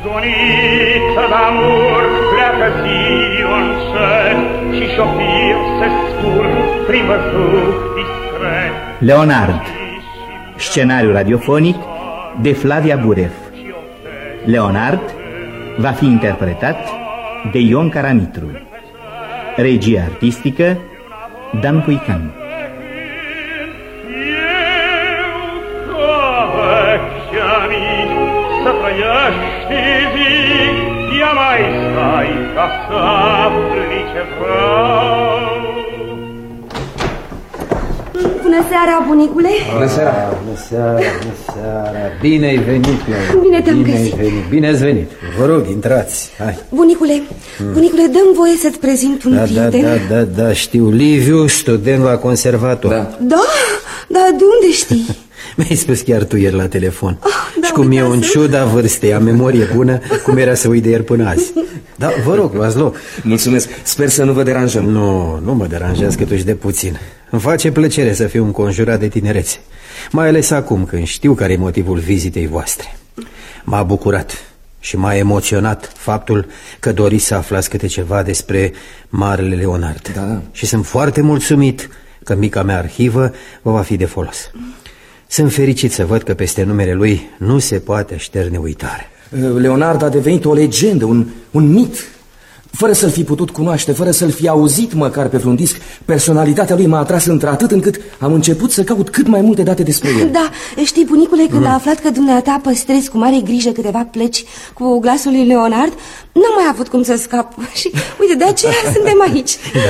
Gonită d'amor pleacă ziua încet și șopir se scurg prin văzut discret. Leonard. Scenariu radiofonic de Flavia Burev. Leonard va fi interpretat de Ion Caramitru. Regie artistică Dan Puican. Să trăiești zi, ia mai stai ca să afli ce vreau. Bună seara, bunicule. Bună seara. Bună seara, bună seara. Bine ai venit, Leonard. Bine te-am găsit. Bine ați venit. Vă rog, intrați. Hai. Bunicule, dă-mi voie să-ți prezint un prieten. Da, știu. Liviu, student la conservator. Da, de unde știi? Mi-ai spus chiar tu ieri la telefon. Și cum e în ciuda vârstei, am memorie bună, cum era să uit de ieri până azi. Da, vă rog, luați loc. Mulțumesc, sper să nu vă deranjăm. Nu mă deranjează că tu ești de puțin. Îmi face plăcere să fiu înconjurat de tinerețe, mai ales acum când știu care e motivul vizitei voastre. M-a bucurat și m-a emoționat faptul că doriți să aflați câte ceva despre marele Leonard. Da. Și sunt foarte mulțumit că mica mea arhivă vă va fi de folos. Sunt fericit să văd că peste numele lui nu se poate așterne uitare. Leonard a devenit o legendă, un mit. Fără să-l fi putut cunoaște, fără să-l fi auzit măcar pe vreun disc, personalitatea lui m-a atras într-atât încât am început să caut cât mai multe date despre el. Da, știi, bunicule, când a aflat că dumneata păstrezi cu mare grijă câteva plăci cu glasul lui Leonard, n-am mai avut cum să scap. Și uite, de aceea suntem aici.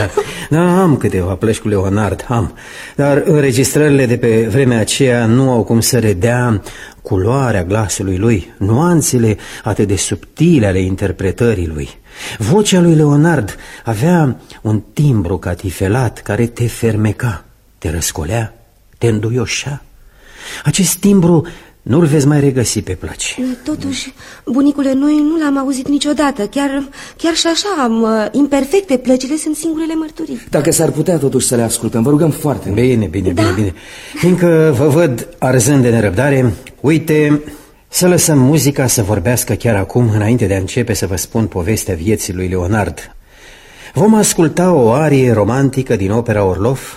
Da, am câteva plăci cu Leonard, dar înregistrările de pe vremea aceea nu au cum să redea culoarea glasului lui, nuanțele atât de subtile ale interpretării lui. Vocea lui Leonard avea un timbru catifelat care te fermeca, te răscolea, te înduioșea. Acest timbru nu-l vezi mai regăsi pe plăci. Totuși, bunicule, noi nu l-am auzit niciodată. Chiar și așa, imperfecte, plăcile sunt singurele mărturii. Dacă s-ar putea totuși să le ascultăm, vă rugăm foarte mult. Bine. Fiindcă vă văd arzând de nerăbdare, uite, să lăsăm muzica să vorbească chiar acum, înainte de a începe să vă spun povestea vieții lui Leonard. Vom asculta o arie romantică din opera Orlov,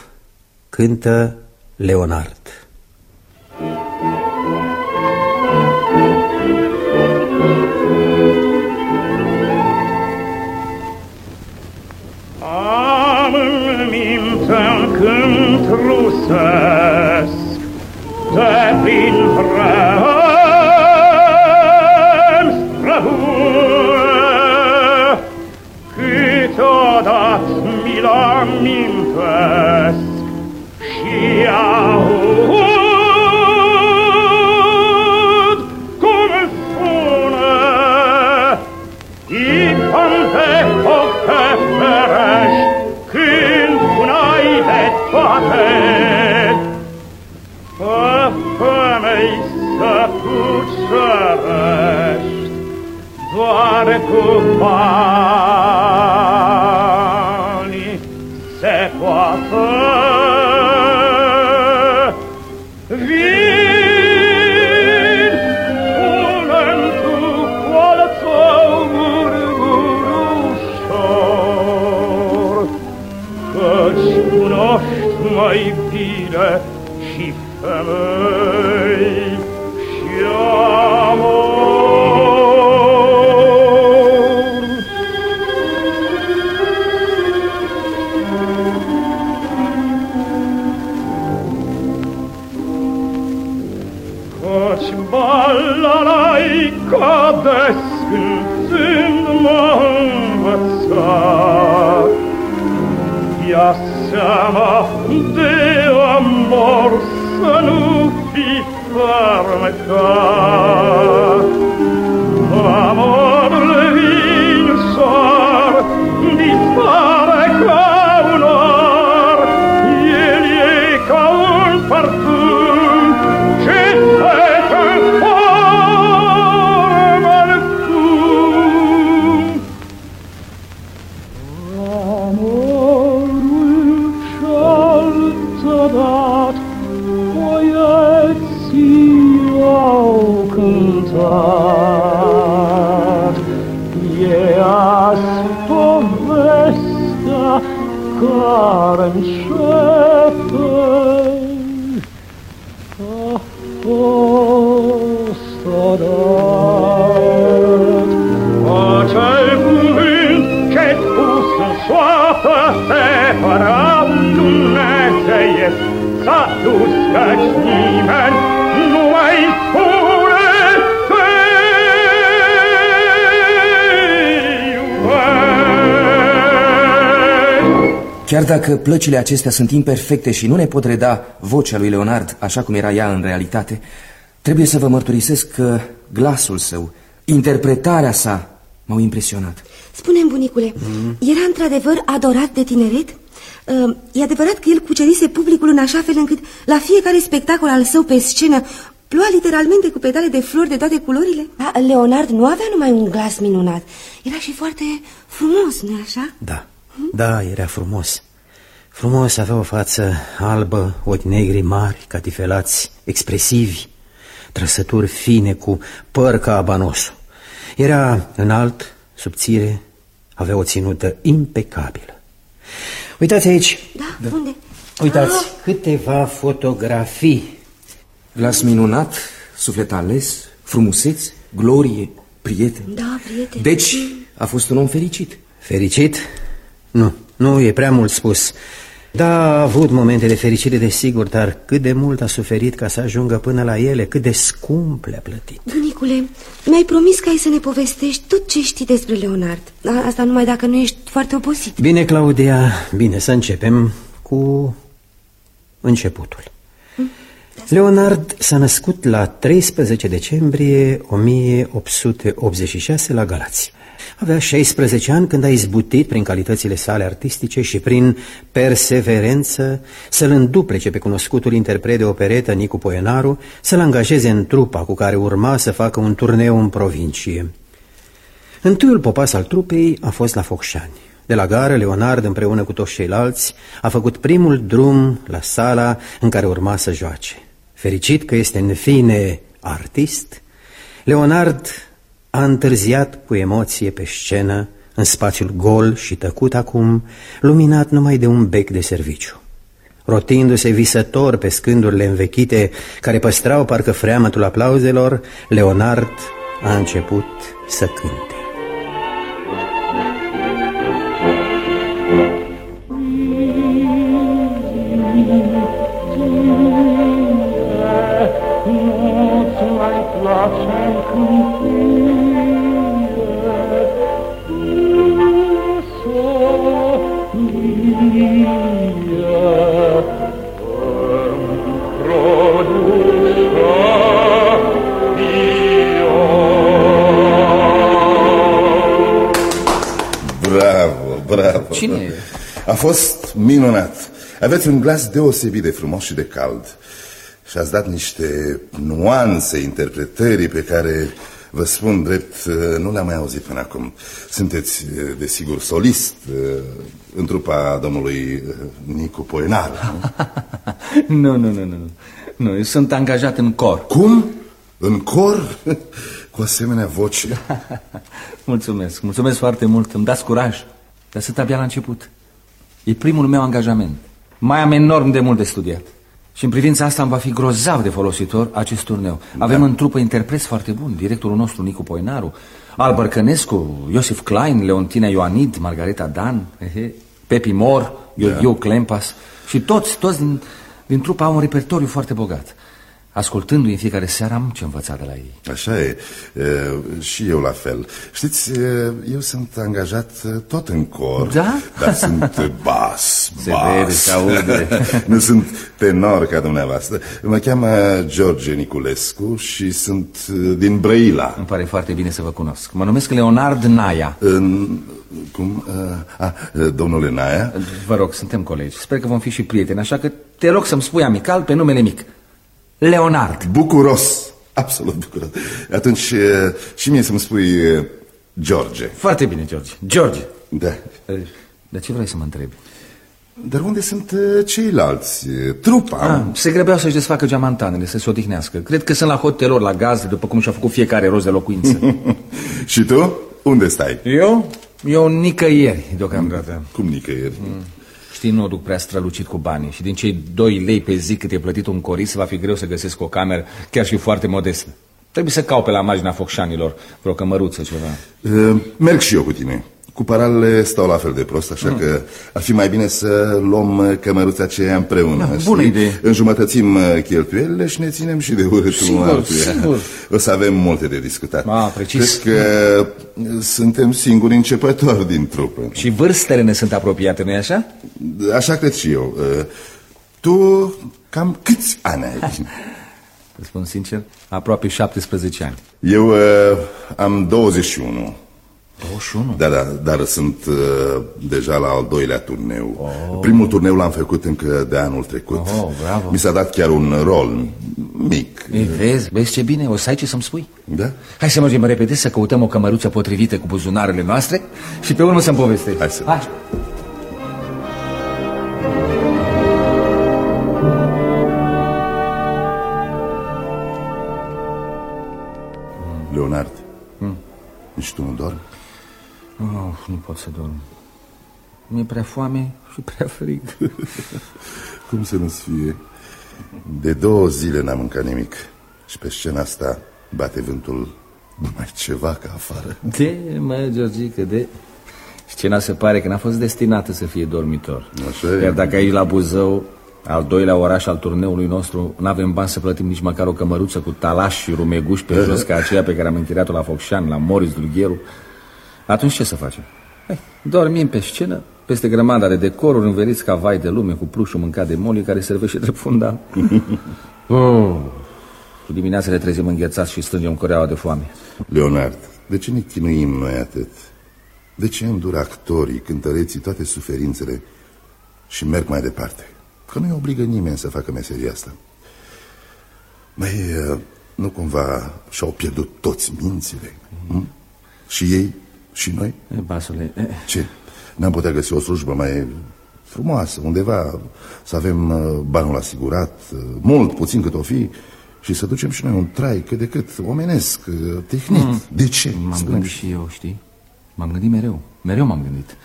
cântă Leonard. Am în minte un cânt rusesc de prin vreme câteodată mi-l amintesc și aud cum spune Ipam de foc te ferești când n-ai de toate pe femei să cucerești doar cu banii se poate. Vin, spune-mi tu cu-al tău murmurușor, căci cunoști mai bine și femei și amor. Balalaica descântând m-a învățat, ia seama de amor să nu fii fermecat. Amorul vinsor dispare ca un or, el e ca un parfum ce se transformă în fum. Amorul și-altă dat poeții au cântat. nimeni nu mai spune te iubesc. Chiar dacă plăcile acestea sunt imperfecte și nu ne pot reda vocea lui Leonard așa cum era ea în realitate, trebuie să vă mărturisesc că glasul său, interpretarea sa m-au impresionat. Spune-mi, bunicule, era într-adevăr adorat de tineret? E adevărat că el cucerise publicul în așa fel încât la fiecare spectacol al său pe scenă ploua literalmente cu petale de flori de toate culorile? Da, Leonard nu avea numai un glas minunat, era și foarte frumos, nu-i așa? Da, da, era frumos. Frumos, avea o față albă, ochi negri mari, catifelați, expresivi, trăsături fine cu păr ca abanosul. Era înalt, subțire, avea o ținută impecabilă. Uitați aici. Da, unde? Uitați, câteva fotografii. Glas minunat, suflet ales, frumuseți, glorie, prieten. Da, prieten. Deci a fost un om fericit. Fericit? Nu e prea mult spus. Da, a avut momente de fericire, desigur, dar cât de mult a suferit ca să ajungă până la ele, cât de scump le-a plătit. Bunicule, mi-ai promis că ai să ne povestești tot ce știi despre Leonard. Asta numai dacă nu ești foarte obosit. Bine, Claudia, bine, să începem cu începutul. Leonard s-a născut la 13 decembrie 1886 la Galați. Avea 16 ani când a izbutit prin calitățile sale artistice și prin perseverență să-l înduplece pe cunoscutul interpret de operetă Nicu Poenaru, să-l angajeze în trupa cu care urma să facă un turneu în provincie. Întâiul popas al trupei a fost la Focșani. De la gară, Leonard, împreună cu toți ceilalți, a făcut primul drum la sala în care urma să joace. Fericit că este în fine artist, Leonard a întârziat cu emoție pe scenă, în spațiul gol și tăcut acum, luminat numai de un bec de serviciu. Rotindu-se visător pe scândurile învechite care păstrau parcă freamătul aplauzelor, Leonard a început să cânte. Bravo. Cine e? A fost minunat. Aveți un glas deosebit de frumos și de cald. Și ați dat niște nuanțe interpretării pe care, vă spun drept, nu le-am mai auzit până acum. Sunteți, desigur, solist în trupa domnului Nicu Poenaru. Nu, eu sunt angajat în cor. Cum? În cor? Cu asemenea voce? Mulțumesc foarte mult, îmi dați curaj. Dar sunt abia la început. E primul meu angajament. Mai am enorm de mult de studiat. Și în privința asta îmi va fi grozav de folositor acest turneu. Avem în trupă interpreți foarte buni. Directorul nostru Nicu Poenaru, Albert Cănescu, Iosif Klein, Leontina Ioanid, Margareta Dan, Pepi Mor, Gheorghiu Clempas. Și toți din trupă au un repertoriu foarte bogat. Ascultându-i în fiecare seară am ce învăța de la ei. Așa e, și eu la fel. Știți, eu sunt angajat tot în cor. Da? Dar sunt bas. Se vede, se aude. Nu sunt tenor ca dumneavoastră. Mă cheamă George Niculescu și sunt din Brăila. Îmi pare foarte bine să vă cunosc. Mă numesc Leonard Naia. Cum? Domnule Naia? Vă rog, suntem colegi. Sper că vom fi și prieteni, așa că te rog să-mi spui amical pe numele mic. Leonard. Bucuros, absolut bucuros. Atunci și mie să-mi spui George. Foarte bine, George. Da. Dar ce vrei să mă întrebi? Dar unde sunt ceilalți? Trupa? Se grăbeau să-și desfacă geamantanele, să se odihnească. Cred că sunt la hotelor, la gazde, după cum și-a făcut fiecare rost de locuință. Și tu? Unde stai? Eu nicăieri deocamdată. Cum nicăieri? Știi, nu o duc prea strălucit cu banii. Și din cei 2 lei pe zi cât e plătit un corist, va fi greu să găsesc o cameră, chiar și foarte modestă. Trebuie să caut pe la marginea Focșanilor vreo cămăruță, ceva. Merg și eu cu tine. Cu paralele stau la fel de prost, așa că ar fi mai bine să luăm cămăruța aceea împreună. Bună idee. Înjumătățim cheltuielile și ne ținem și de urâtul altuia. O să avem multe de discutat. Precis. Cred că suntem singuri începători din trupă. Și vârstele ne sunt apropiate, nu-i așa? Așa cred și eu. Tu cam câți ani ai? Îți spun sincer, aproape 17 ani. Eu am 21. 21? Da, dar sunt deja la al doilea turneu. Primul turneu l-am făcut încă de anul trecut. Bravo. Mi s-a dat chiar un rol mic. Vezi ce bine, o să ai ce să-mi spui? Da? Hai să mergem repede să căutăm o cămăruță potrivită cu buzunarele noastre și pe urmă să-mi povestești. Hai. Leonard, nici tu nu dormi? Nu pot să dorm. Mi-e prea foame și prea frig. Cum să nu-ți fie? De 2 zile n-am mâncat nimic. Și pe scena asta bate vântul mai ceva ca afară. Georgică, Scena se pare că n-a fost destinată să fie dormitor. Așa e. Iar dacă aici la Buzău, al doilea oraș al turneului nostru, n-avem bani să plătim nici măcar o cămăruță cu talași și rumeguși pe jos ca aceea pe care am închiriat-o la Focșani, la Moris Dulgheru, atunci ce să facem? Dormim pe scenă, peste grămada de decoruri înveliți ca vai de lume, cu plușul mâncat de Moli care servește drept fundal. Cu dimineața ne trezim înghețați și strângem coreaua de foame. Leonard, de ce ne chinuim noi atât? De ce îndură actorii, cântăreții toate suferințele și merg mai departe? Că nu-i obligă nimeni să facă meseria asta. Nu cumva și-au pierdut toți mințile? Și ei, și noi? Basule, Ce? N-am putea găsi o slujbă mai frumoasă, undeva, să avem banul asigurat, mult, puțin cât o fi, și să ducem și noi un trai cât de cât omenesc, tehnit. De ce? M-am gândit și eu, știi? M-am gândit mereu m-am gândit.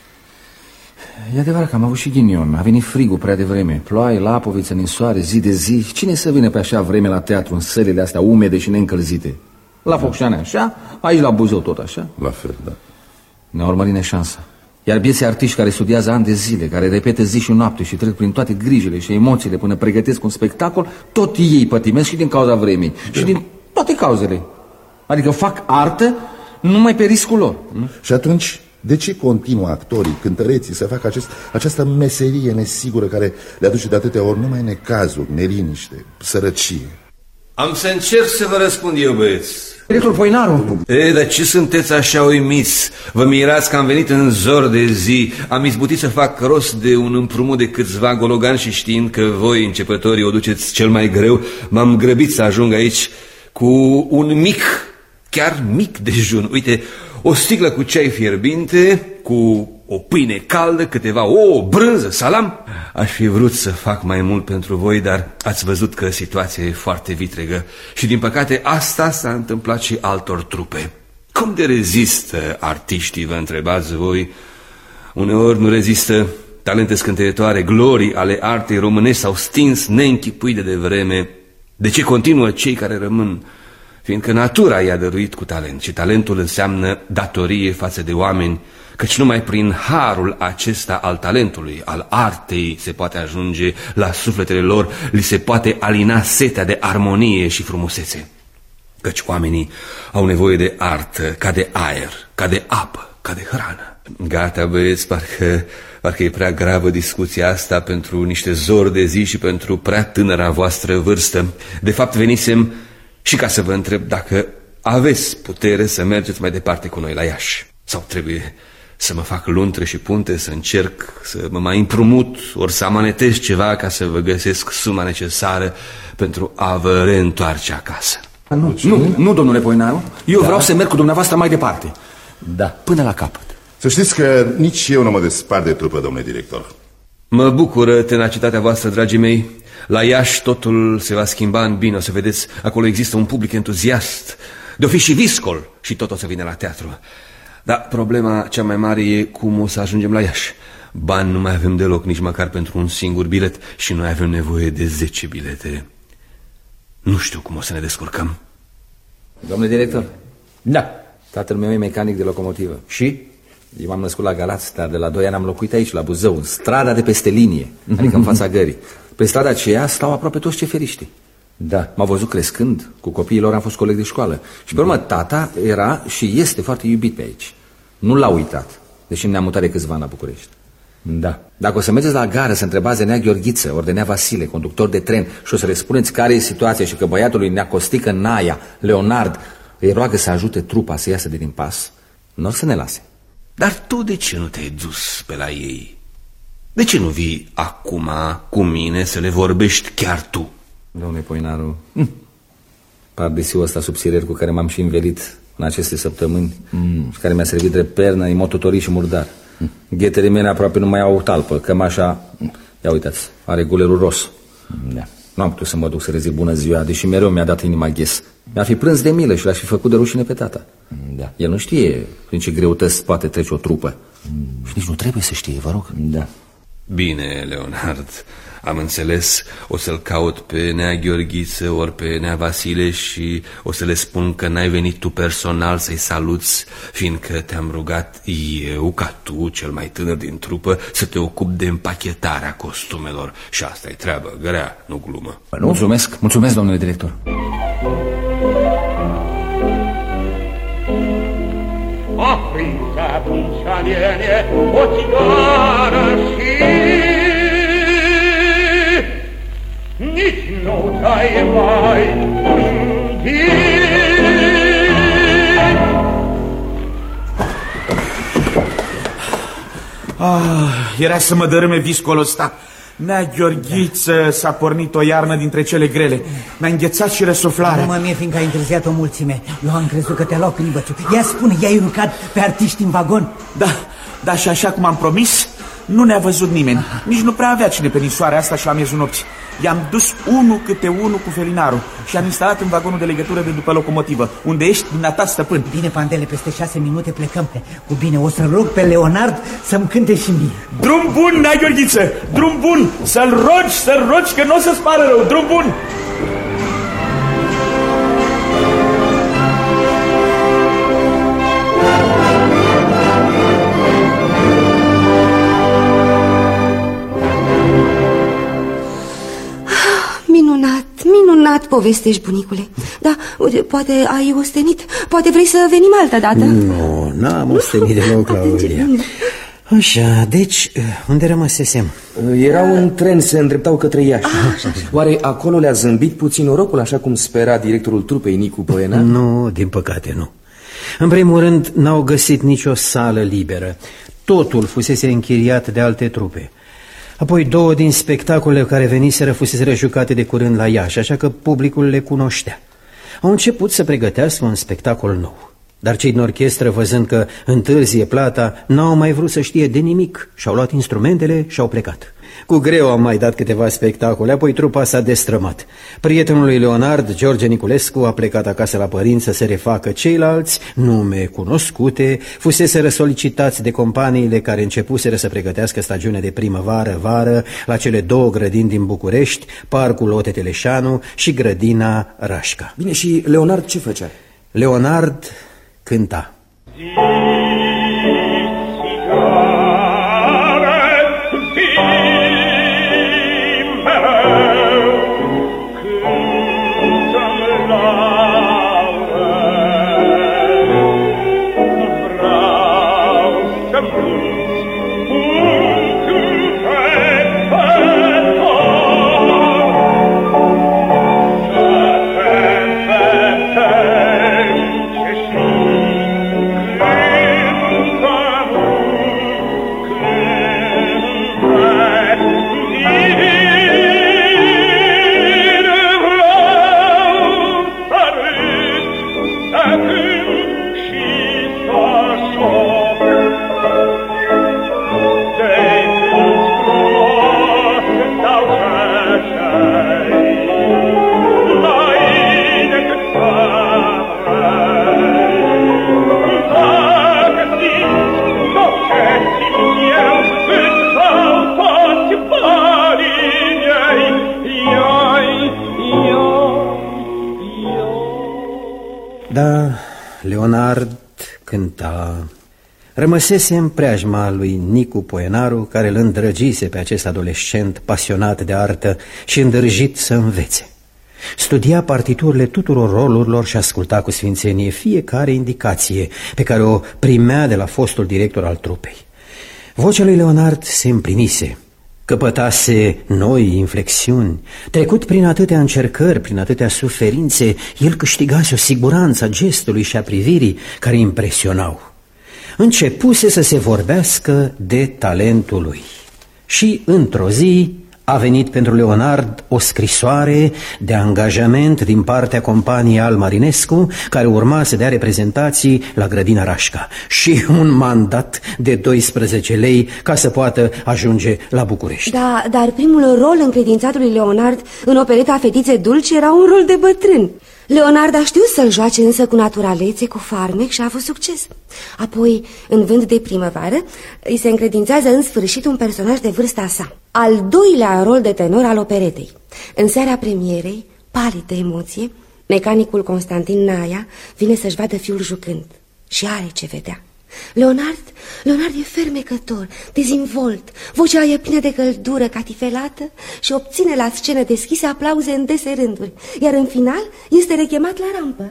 E adevărat că am avut și ghinion. A venit frigul prea devreme. Ploaie, lapoviță, ninsoare, zi de zi. Cine să vină pe așa vreme la teatru, în sălile astea umede și neîncălzite? La Focșani așa, aici la Buzău tot așa. La fel, da. Ne-a urmărit neșansa. Iar bieții artiști care studiază ani de zile, care repetă zi și noapte și trec prin toate grijile și emoțiile până pregătesc un spectacol, tot ei pătimesc și din cauza vremii. Și din toate cauzele. Adică fac artă numai pe riscul lor. Și atunci, de ce continuă actorii, cântăreții să facă această meserie nesigură care le aduce de atâtea ori numai necazuri, neliniște, sărăcie? Am să încerc să vă răspund eu, băieți. Director Poinaru! Dar ce sunteți așa uimiți? Vă mirați că am venit în zor de zi. Am izbutit să fac rost de un împrumut de câțiva gologani și știind că voi, începătorii, o duceți cel mai greu, m-am grăbit să ajung aici cu un mic, chiar mic dejun. Uite, o sticlă cu ceai fierbinte, cu o pâine caldă, câteva ouă, brânză, salam. Aș fi vrut să fac mai mult pentru voi, dar ați văzut că situația e foarte vitregă. Și din păcate asta s-a întâmplat și altor trupe. Cum de rezistă artiștii, vă întrebați voi? Uneori nu rezistă. Talente scânteietoare, glorii ale artei românești s-au stins neînchipuit de devreme. De ce continuă cei care rămân? Fiindcă natura i-a dăruit cu talent și talentul înseamnă datorie față de oameni, căci numai prin harul acesta al talentului, al artei, se poate ajunge la sufletele lor, li se poate alina setea de armonie și frumusețe. Căci oamenii au nevoie de artă, ca de aer, ca de apă, ca de hrană. Gata, băieți, parcă e prea gravă discuția asta pentru niște zori de zi și pentru prea tânăra voastră vârstă. De fapt, venisem și ca să vă întreb dacă aveți putere să mergeți mai departe cu noi la Iași. Sau trebuie să mă fac luntre și punte, să încerc să mă mai împrumut, ori să amanetez ceva ca să vă găsesc suma necesară pentru a vă reîntoarce acasă. Nu, domnule Poinaru. Eu vreau să merg cu dumneavoastră mai departe. Da. Până la capăt. Să știți că nici eu nu mă despart de trupă, domnule director. Mă bucură tenacitatea voastră, dragii mei. La Iași totul se va schimba în bine, o să vedeți. Acolo există un public entuziast. De-o fi și viscol și tot o să vină la teatru. Dar problema cea mai mare e cum o să ajungem la Iași. Bani nu mai avem deloc, nici măcar pentru un singur bilet. Și noi avem nevoie de 10 bilete. Nu știu cum o să ne descurcăm. Domnule director? Da. Tatăl meu e mecanic de locomotivă. Și? Eu m-am născut la Galați, dar de la 2 ani am locuit aici, la Buzău, în strada de peste linie, adică în fața gării. Pe strada aceea stau aproape toți ceferiștii. Da. M-au văzut crescând, cu copiii lor am fost coleg de școală. Și pe urmă, tata era și este foarte iubit pe aici. Nu l-a uitat, deși ne-am mutat de câțiva ani la București. Da. Dacă o să mergeți la gară să întrebați de Nea Gheorghiță, ori de Nea Vasile, conductor de tren, și o să le spuneți care e situația și că băiatul lui Nea Costică Naia, Leonard, îi roagă să ajute trupa să iasă de din pas, nu o să ne lase. Dar tu de ce nu te-ai dus pe la ei? De ce nu vii acum cu mine să le vorbești chiar tu? Domnule Poinaru, pardesiul ăsta subsirier cu care m-am și învelit în aceste săptămâni și care mi-a servit drept pernă, e mototorii și murdar. Ghetele mele aproape nu mai au talpă, cămașa, ia uitați, are gulerul ros. Da. Nu am putut să mă duc să le zic bună ziua, deși mereu mi-a dat inima ghes. Mi-ar fi prânz de milă și l-aș fi făcut de rușine pe tata. Da. El nu știe prin ce greutăți poate trece o trupă. Și nici nu trebuie să știe, vă rog. Da. Bine, Leonard, am înțeles. O să-l caut pe Nea Gheorghiță ori pe Nea Vasile și o să le spun că n-ai venit tu personal să-i saluți, fiindcă te-am rugat eu, ca tu, cel mai tânăr din trupă, să te ocupi de împachetarea costumelor. Și asta e treabă grea, nu glumă. Mulțumesc, mulțumesc, domnule director. Aprinse atunci aliene o țigară și nici nu ți-ai mai gândit. Era să mă dărâme viscolul ăsta. Nea Gheorghiță s-a pornit o iarnă dintre cele grele. Mi-a înghețat și răsuflarea. Nu mă mie, fiindcă ai întârziat o mulțime. Eu am crezut că te-a luat prin bățu. Ia spune, i-ai urcat pe artiști în vagon? Da, și așa cum am promis, nu ne-a văzut nimeni. Nici nu prea avea cine pe nisoarea asta și la miezul nopții. I-am dus unul câte unul cu felinarul și am instalat în vagonul de legătură de după locomotivă, unde ești dumneata stăpân. Bine, Pandele, peste 6 minute plecăm. Cu bine, o să rog pe Leonard să-mi cânte și mie. Drum bun, Nea Gheorghiță, drum bun. Să-l rogi că nu o să-ți pară rău. Drum bun. Minunat povestești, bunicule. Da, poate ai ostenit. Poate vrei să venim altă dată. Nu, n-am ostenit deloc, Claudia. Așa, deci, unde rămăsesem? Erau în tren, se îndreptau către Iași. Oare acolo le-a zâmbit puțin norocul, așa cum spera directorul trupei, Nicu Poenar? Nu, din păcate nu. În primul rând, n-au găsit nicio sală liberă. Totul fusese închiriat de alte trupe. Apoi 2 din spectacolele care veniseră fuseseră jucate de curând la Iași, așa că publicul le cunoștea. Au început să pregătească un spectacol nou. Dar cei din orchestră, văzând că întârzie plata, n-au mai vrut să știe de nimic. Și-au luat instrumentele și-au plecat. Cu greu am mai dat câteva spectacole, apoi trupa s-a destrămat. Prietenul lui Leonard, George Niculescu, a plecat acasă la părinți să se refacă. Ceilalți, nume cunoscute, fuseseră solicitați de companiile care începuseră să pregătească stagiune de primăvară-vară la cele 2 grădini din București, Parcul Ote Teleșanu și Grădina Rașca. Bine, și Leonard ce făcea? Leonard cânta. Da, Leonard cânta. rămăsese în preajma lui Nicu Poenaru, care îl îndrăgise pe acest adolescent pasionat de artă și îndrăjit să învețe. Studia partiturile tuturor rolurilor și asculta cu sfințenie fiecare indicație pe care o primea de la fostul director al trupei. Vocea lui Leonard se împlinise, căpătase noi inflexiuni. Trecut prin atâtea încercări, prin atâtea suferințe, el câștigase o siguranță a gestului și a privirii care impresionau. Începuse să se vorbească de talentul lui și într-o zi a venit pentru Leonard o scrisoare de angajament din partea companiei Al Marinescu, care urma să dea reprezentații la Grădina Rașca, și un mandat de 12 lei ca să poată ajunge la București. Da, dar primul rol încredințat lui Leonard în opereta Fetițe Dulci era un rol de bătrân. Leonard a știut să-l joace însă cu naturalețe, cu farmec și a avut succes. Apoi, în Vânt de primăvară, îi se încredințează în sfârșit un personaj de vârsta sa, al doilea rol de tenor al operetei. În seara premierei, palid de emoție, mecanicul Constantin Naia vine să-și vadă fiul jucând și are ce vedea. Leonard e fermecător, dezvolt, vocea e plină de căldură catifelată și obține la scenă deschise aplauze în dese rânduri, iar în final este rechemat la rampă.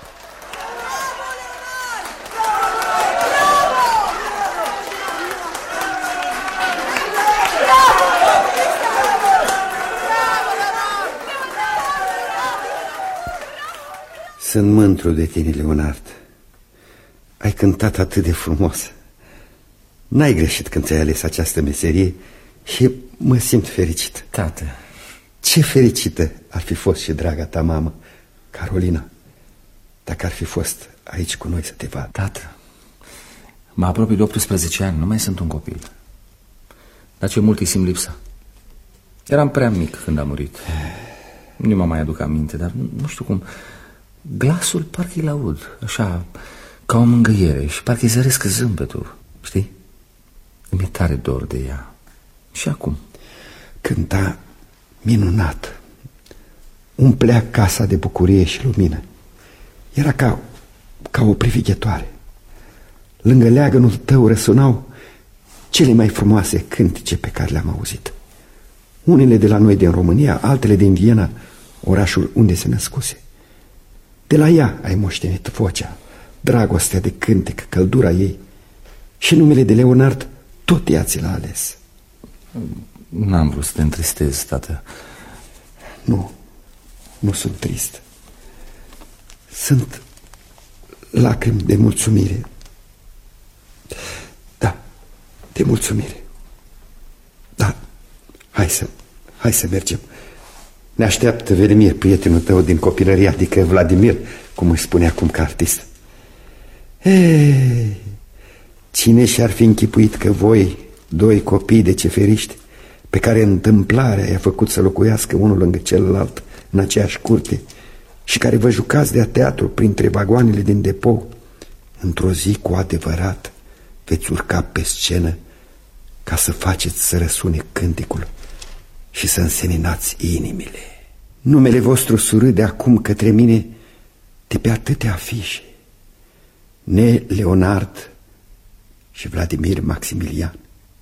Sunt mândru de tine, Leonard. Ai cântat atât de frumos. N-ai greșit când ți-ai ales această meserie și mă simt fericit. Tată, ce fericită ar fi fost și draga ta mamă, Carolina, dacă ar fi fost aici cu noi să te vadă. Tată, mă apropii de 18 ani, nu mai sunt un copil. Dar ce mult îi simt lipsa. Eram prea mic când a murit. Nu mă mai aduc aminte, dar nu știu cum. Glasul parcă îl aud, așa, ca o mângâiere, și parcă îi zăresc zâmbetul, știi? Îmi e tare dor de ea. Și acum? Cânta minunat. Umplea casa de bucurie și lumină. Era ca o privighetoare. Lângă leagănul tău răsunau cele mai frumoase cântece pe care le-am auzit. Unele de la noi din România, altele din Viena, orașul unde se născuse. De la ea ai moștenit vocea, dragostea de cântec, căldura ei. Și numele de Leonard tot ea ți l-a ales. N-am vrut să te întristez, tată. Nu sunt trist. Sunt lacrimi de mulțumire. Da, de mulțumire. Da, hai să mergem. Ne așteaptă Velimir, prietenul tău din copilărie, adică Vladimir, cum își spune acum ca artist. Cine și-ar fi închipuit că voi, doi copii de ceferiști, pe care întâmplarea i-a făcut să locuiască unul lângă celălalt în aceeași curte și care vă jucați de-a teatru printre vagoanele din depou, într-o zi cu adevărat veți urca pe scenă ca să faceți să răsune cântecul și să înseninați inimile. Numele vostru surâde acum către mine de pe atâtea afișe. Ne Leonard și Vladimir Maximilian.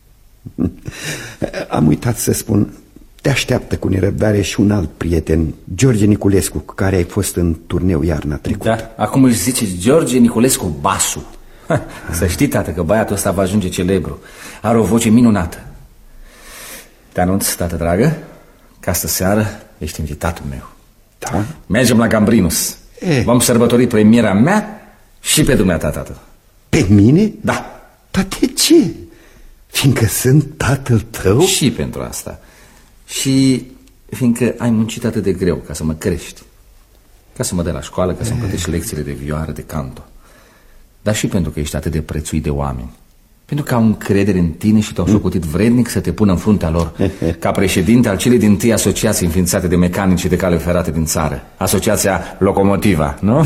Am uitat să spun, te așteaptă cu nerăbdare și un alt prieten, George Niculescu, cu care ai fost în turneu iarna trecută. Da, acum își zice George Niculescu Basu. Să știi, tată, că băiatul ăsta va ajunge celebru. Are o voce minunată. Te anunț, tată dragă, că astă seară ești invitatul meu. Da? Mergem la Gambrinus. Vom sărbători premiera mea și pe dumneata, tată. Pe mine? Da. Dar de ce? Fiindcă sunt tatăl tău? Și pentru asta. Și fiindcă ai muncit atât de greu ca să mă crești, ca să mă dai la școală, ca să-mi plătești lecțiile de vioară, de canto. Dar și pentru că ești atât de prețuit de oameni, pentru că au încredere în tine și te-au socotit vrednic să te pună în fruntea lor, ca președinte al celei dintâi asociații înființate de mecanici de cale ferată din țară, Asociația Locomotiva, nu?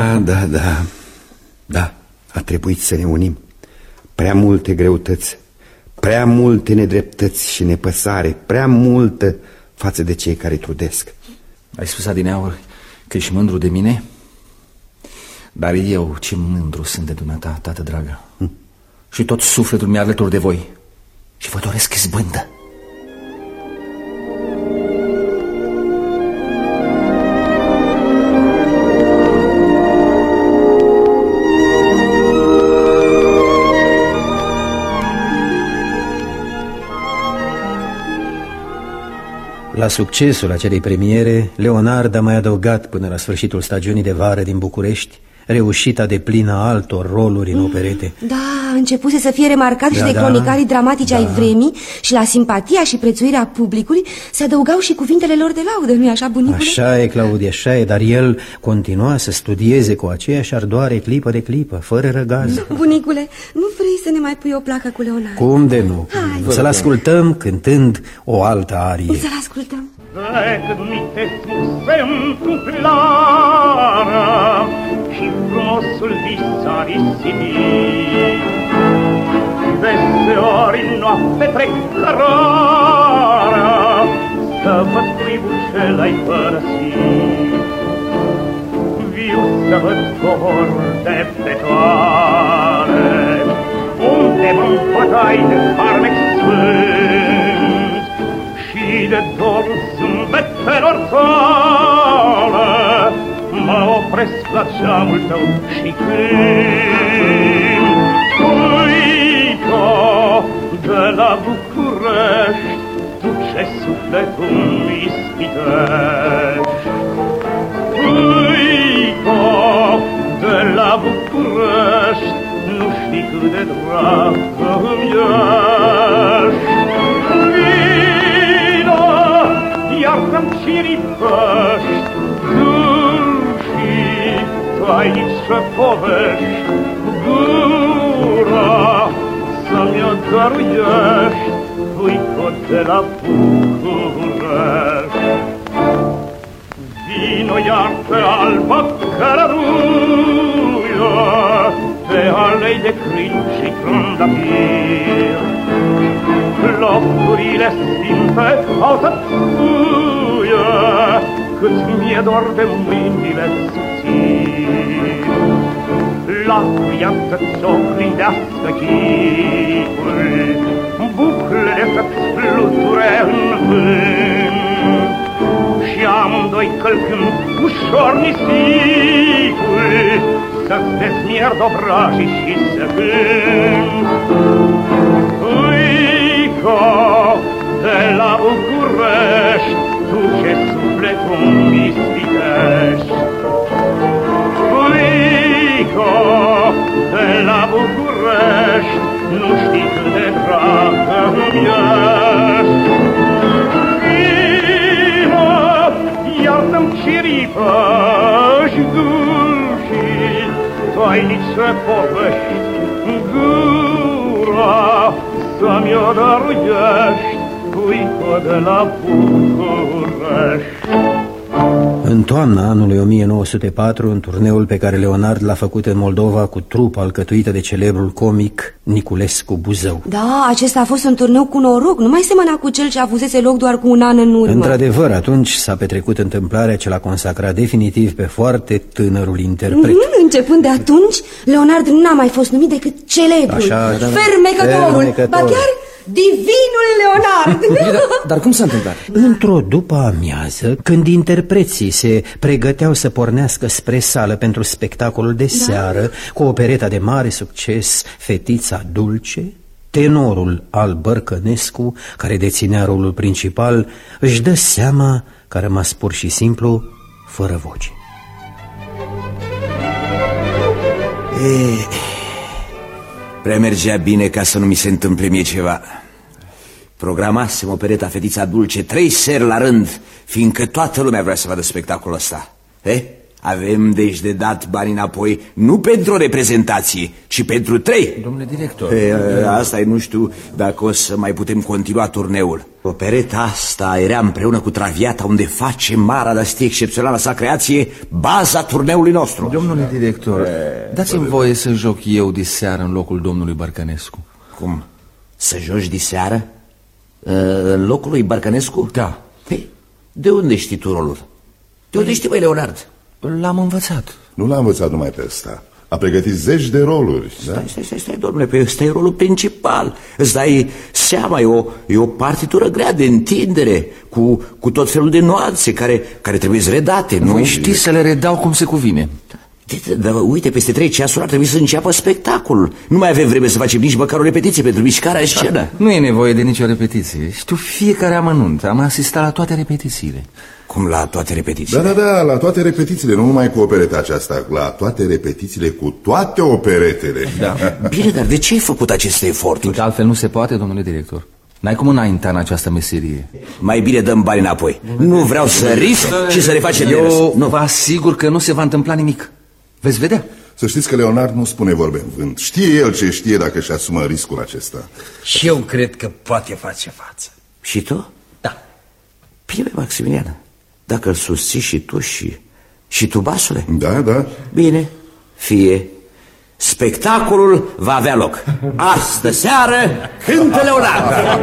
Da, a trebuit să ne unim. Prea multe greutăți, prea multe nedreptăți și nepăsare, prea multă față de cei care trudesc. Ai spus adineauri că ești mândru de mine? Dar eu ce mândru sunt de dumneata, tată dragă. și tot sufletul mi-e alături de voi. Și vă doresc izbândă. La succesul acelei premiere, Leonard a mai adăugat până la sfârșitul stagiunii de vară din București reușita de plină altor roluri în operete. Da, începuse să fie remarcat și de cronicarii dramatici ai vremii și la simpatia și prețuirea publicului se adăugau și cuvintele lor de laudă, nu-i așa, bunicule? Așa e, Claudia, așa e, dar el continua să studieze cu aceeași ardoare clipă de clipă, fără răgaz. Bunicule, nu vrei să ne mai pui o placă cu Leonard? Cum de nu? Să-l ascultăm cântând o altă arie. Să-l ascultăm. Decât mi te spuse întâmplară și frumosul vis s-a risipit. Deseori noapte trec cărarea să văd cuibul ce-l-ai părăsit. Viu să văd covorul de petoare unde mă împătai de farmec sfânt și de dorul zâmbetelor tale. Mă opresc la geamul tău și cânt. Uite, de la București, tu ce sufletul ispitești. Uite, de la București, nu știi cât de dragă îmi ești. Vino, iar-mi ciripești, tainici să povești, gura să-mi-o dăruiești, uite de la București. Vino iar pe alba cărăruie, pe alei de crin și trandafir. Locurile sfinte au tățuie, cât mi-e dor de mâinile subțiri. Lacul să-ți oglindească chipul, buclele să-ți fluture în vânt, și amândoi călcând ușor nisipul, să-ți dezmierd obrajii și să cânt. Uico, de la București, tu ce sufletul mi-ispitești. Uico, de la București, nu știi cât de dragă îmi ești. Vino, iartă-mi ciripești dulcii, tainici să povești, gura să-mi-o dăruiești, uite de la București. În toamna anului 1904, în turneul pe care Leonard l-a făcut în Moldova cu trupa alcătuită de celebrul comic Niculescu Buzău. Da, acesta a fost un turneu cu noroc, nu mai semăna cu cel ce avusese loc doar cu un an în urmă. Într-adevăr, atunci s-a petrecut întâmplarea ce l-a consacrat definitiv pe foarte tânărul interpret. Începând de atunci, Leonard nu a mai fost numit decât celebrul, fermecătorul, ba chiar divinul Leonard. Dar cum s-a întâmplat? Într-o după-amiază, când interpreții se pregăteau să pornească spre sală pentru spectacolul de seară cu opereta de mare succes Fetița Dulce, tenorul Al Bărcănescu, care deținea rolul principal, își dă seama că a rămas pur și simplu fără voce. Prea mergea bine ca să nu mi se întâmple mie ceva. Programasem opereta Fetița Dulce 3 seri la rând, fiindcă toată lumea vrea să vadă spectacolul ăsta. Avem deci de dat bani înapoi, nu pentru o reprezentație, ci pentru 3. Domnule director, asta e, nu știu dacă o să mai putem continua turneul. Opereta asta era împreună cu Traviata, unde face Mara Dastie excepțională sa creație, baza turneului nostru. Domnule director, dați-mi voie să joc eu diseară în locul domnului Bărcănescu. Cum? Să joci diseară? În locul lui Bărcănescu? Da. De unde știi tu rolul? De unde știi, băi, Leonard? L-am învățat. Nu l-am învățat numai pe ăsta. A pregătit zeci de roluri. Stai, domnule, pe ăsta e rolul principal. Îți dai seama, e o partitură grea de întindere, cu tot felul de nuanțe care trebuie redate. Voi știți să le redau cum se cuvine. Dar uite, peste 3 ceasuri ar trebui să înceapă spectacolul. Nu mai avem vreme să facem nici măcar o repetiție pentru mișcarea în scenă. Nu e nevoie de nicio repetiție. Știu fiecare amănunt. Am asistat la toate repetițiile. Cum la toate repetițiile? Da, la toate repetițiile, nu numai cu opereta aceasta, la toate repetițiile, cu toate operetele. Da. Bine, dar de ce ai făcut aceste eforturi? Altfel nu se poate, domnule director. N-ai cum înainta în această meserie. Mai bine dăm bani înapoi. Nu vreau să risc și să refacem de râs. Eu vă asigur că nu se va întâmpla nimic. Veți vedea. Să știți că Leonard nu spune vorbe în vânt. Știe el ce știe dacă își asumă riscul acesta. Și eu cred că poate face față. Și tu? Da. Bine, Maximilian, dacă îl susții și tu și tu, basule? Da. Bine, fie. Spectacolul va avea loc. Astă seară cântă Leonard.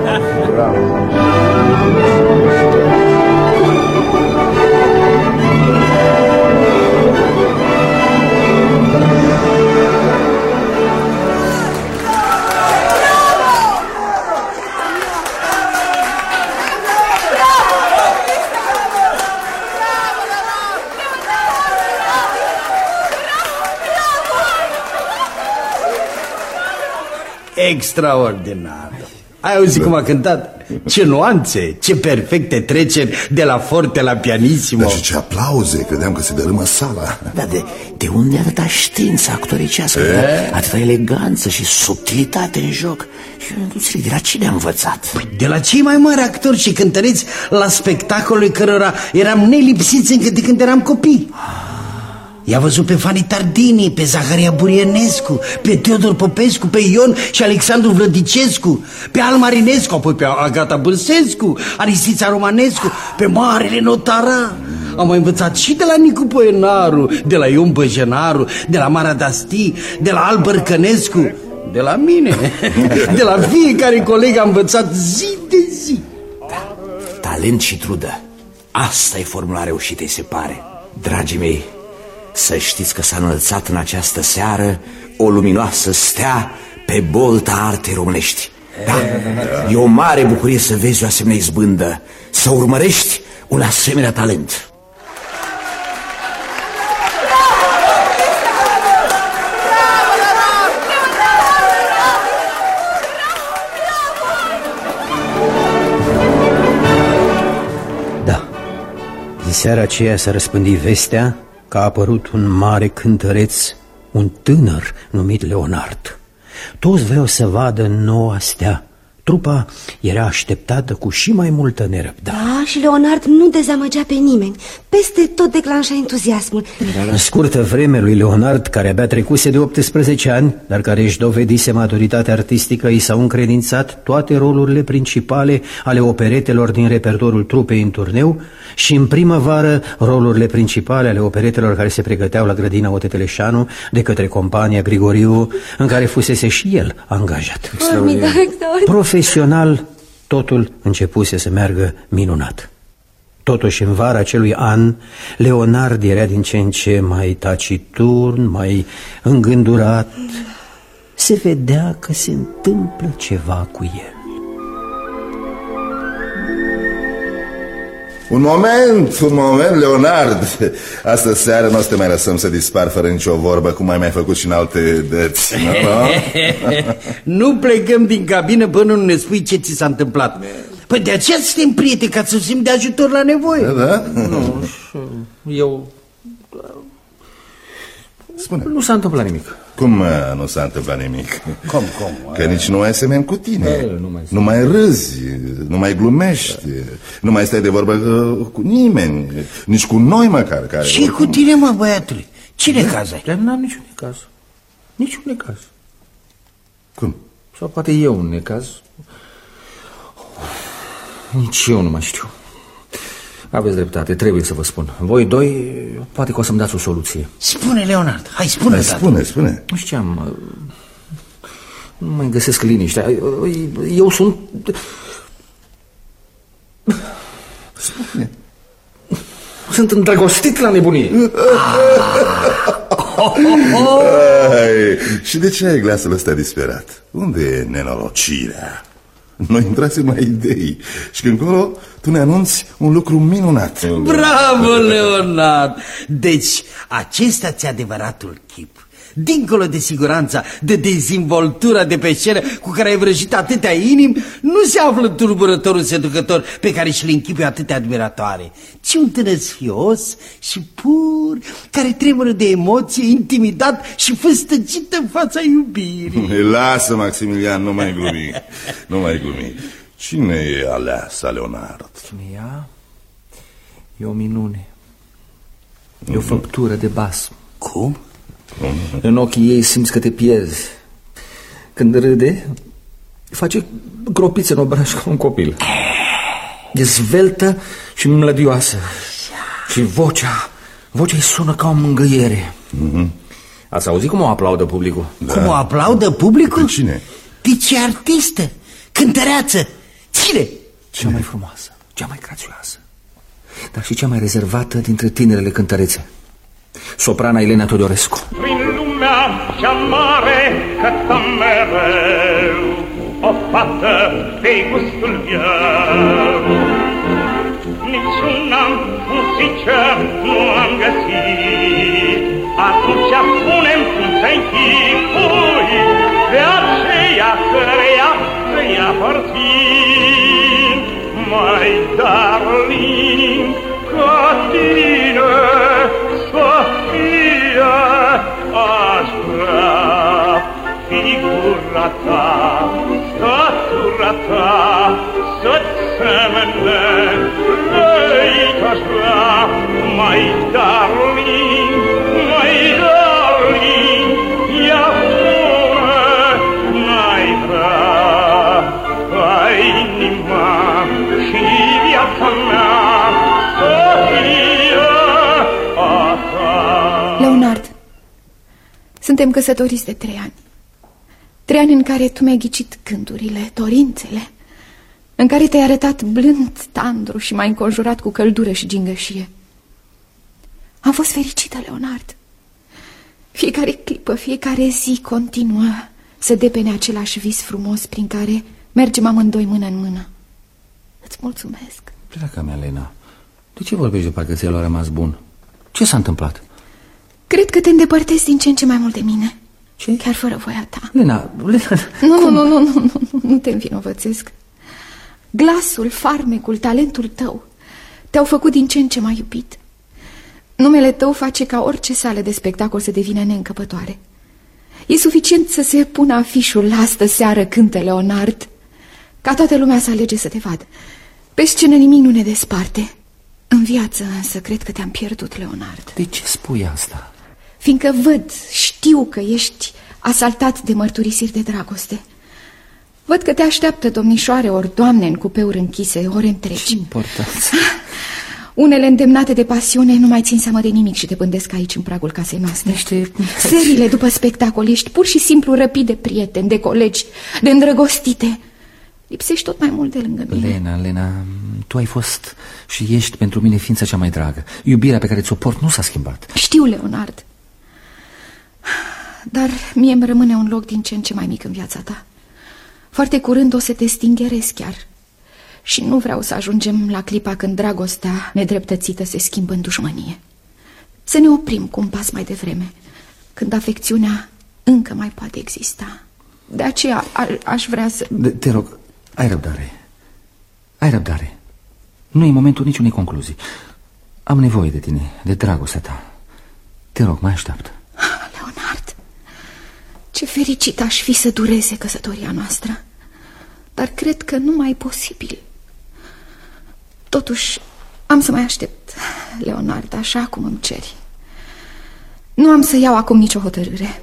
Extraordinar. Ai auzit cum a cântat? Ce nuanțe, ce perfecte treceri de la forte la pianissimo. Dar și ce aplauze, credeam că se dărâmă sala. Dar de unde atâta știință actoricească, atâta eleganță și subtilitate în joc? Eu nu înțeleg, de la cine a învățat? Păi, de la cei mai mari actori și cântăreți la spectacolul cărora eram nelipsiți încă de când eram copii. I-a văzut pe Fani Tardini, pe Zaharia Burienescu, pe Teodor Popescu, pe Ion și Alexandru Vlădicescu, pe Al Marinescu, apoi pe Agata Bârsescu, Aristița Romanescu, pe Marele Notara. Am mai învățat și de la Nicu Poenaru, de la Ion Băjenaru, de la Mara Dasti, de la Al Bărcănescu, de la mine. De la fiecare coleg am învățat zi de zi. Da, talent și trudă. Asta e formula reușitei, se pare. Dragii mei, să știți că s-a înălțat în această seară o luminoasă stea pe bolta artei românești. Da, e o mare bucurie să vezi o asemenea izbândă, să urmărești un asemenea talent. Da, în seara aceea s-a răspândit vestea că a apărut un mare cântăreț, un tânăr numit Leonard. Toți vreau să vadă noua stea. Trupa era așteptată cu și mai multă nerăbdare. Da, și Leonard nu dezamăgea pe nimeni. Peste tot declanșa entuziasmul. În scurtă vreme lui Leonard, care abia trecuse de 18 ani, dar care își dovedise maturitatea artistică, i s-au încredințat toate rolurile principale ale operetelor din repertoriul trupei în turneu și în primăvară rolurile principale ale operetelor care se pregăteau la grădina Oteteleșanu de către compania Grigoriu, în care fusese și el angajat. Profesional, totul începuse să meargă minunat. Totuși, în vara acelui an, Leonard era din ce în ce mai taciturn, mai îngândurat. Se vedea că se întâmplă ceva cu el. Un moment, Leonard. Astă seară nu o să te mai lăsăm să dispar fără nicio vorbă, cum ai mai făcut și în alte dăți. Nu plecăm din cabină până nu ne spui ce ți s-a întâmplat. Păi de aceea suntem prieteni, ca să simt de ajutor la nevoie. Da? Nu, eu... Spune. Nu s-a întâmplat nimic. Cum nu s-a întâmplat nimic? Cum? Că nici nu mai semeni cu tine. Nu mai râzi, nu mai glumești, nu mai stai de vorbă cu nimeni, nici cu noi măcar. Și cu tine, mă, băiatule? Ce necaz ai? N-am niciun necaz. Niciun necaz. Cum? Sau poate eu un necaz. Nici eu nu mai știu. Aveți dreptate, trebuie să vă spun. Voi doi, poate că o să-mi dați o soluție. Spune, Leonard, hai, spune. Spune. Nu știu ce am... Nu mai găsesc liniștea. Eu sunt... Spune. Sunt îndrăgostit la nebunie. Ai, și de ce ai glasul ăsta disperat? Unde e nenorocirea? Noi intrasem la idei și când încolo tu ne anunți un lucru minunat. Bravo, Leonard! Deci, acesta ți-e adevăratul chip. Dincolo de siguranța, de dezvoltura de pe scenă cu care ai vrăjit atâtea inimi, nu se află tulburătorul seducător pe care și-l închipuie atâtea admiratoare, ci un tânăr sfios și pur, care tremură de emoție, intimidat și făstăcit în fața iubirii. Lasă, Maximilian, nu mai glumi. Nu mai glumi. Cine e aleasa, Leonard? Cine e ea? E o minune. E o făptură de basm. Cum? În ochii ei simți că te pierzi. Când râde, face gropițe în obraj ca un copil. E zveltă și mlădioasă. Și vocea îi sună ca o mângâiere. Ați auzit cum o aplaudă publicul? Da. Cum o aplaudă publicul? Pe cine? Deci e artistă, cântăreață. Cine? Cea mai frumoasă, cea mai grațioasă, dar și cea mai rezervată dintre tinerele cântărețe. Soprana Elena Teodorescu. Prin lumea cea mare cătă mereu o fată de gustul meu. Niciuna sincer nu am găsit. Atunci spune-mi cum ți-ai închipui de aceea căreia ți-ai aparțin. Mai darling ca tine, Sofia, aș vrea figura ta, statura ta, să-ți semene, leit aș vrea, mai darling, ia spune, n-ai vrea, ai inima și viața mea, Sofia, a ta. Leonard, suntem căsătoriți de 3 ani. 3 ani în care tu mi-ai ghicit gândurile, dorințele, în care te-ai arătat blând, tandru și m-ai înconjurat cu căldură și gingășie. Am fost fericită, Leonard. Fiecare clipă, fiecare zi continuă să depene același vis frumos prin care mergem amândoi mână în mână. Îți mulțumesc. Draga mea, Lena, de ce vorbești de parcă ți-a rămas bun? Ce s-a întâmplat? Cred că te îndepărtezi din ce în ce mai mult de mine. Ce? Chiar fără voia ta. Lena... Nu te învinovățesc. Glasul, farmecul, talentul tău te-au făcut din ce în ce mai iubit. Numele tău face ca orice sală de spectacol să devină neîncăpătoare. E suficient să se pună afișul "Astă seară cântă Leonard", ca toată lumea să alege să te vadă. Pe scenă nimic nu ne desparte. În viață însă cred că te-am pierdut, Leonard. De ce spui asta? Fiindcă știu că ești asaltat de mărturisiri de dragoste. Văd că te așteaptă domnișoare ori doamne în cupeuri închise ore întregi. Ce importanță! Unele îndemnate de pasiune nu mai țin seama de nimic și te pândesc aici în pragul casei noastre. Serile după spectacol ești pur și simplu răpit de prieteni, de colegi, de îndrăgostite. Lipsești tot mai mult de lângă mine. Lena, tu ai fost și ești pentru mine ființa cea mai dragă. Iubirea pe care ți-o port nu s-a schimbat. Știu, Leonard. Dar mie îmi rămâne un loc din ce în ce mai mic în viața ta. Foarte curând o să te stingherez chiar. Și nu vreau să ajungem la clipa când dragostea nedreptățită se schimbă în dușmănie. Să ne oprim cu un pas mai devreme, când afecțiunea încă mai poate exista. De aceea aș vrea să... Te rog, ai răbdare. Ai răbdare. Nu e momentul niciunei concluzii. Am nevoie de tine, de dragostea ta. Te rog, mai așteaptă. Leonard, ce fericit aș fi să dureze căsătoria noastră. Dar cred că nu mai e posibil. Totuși, am să mai aștept, Leonard, așa cum îmi ceri. Nu am să iau acum nicio hotărâre.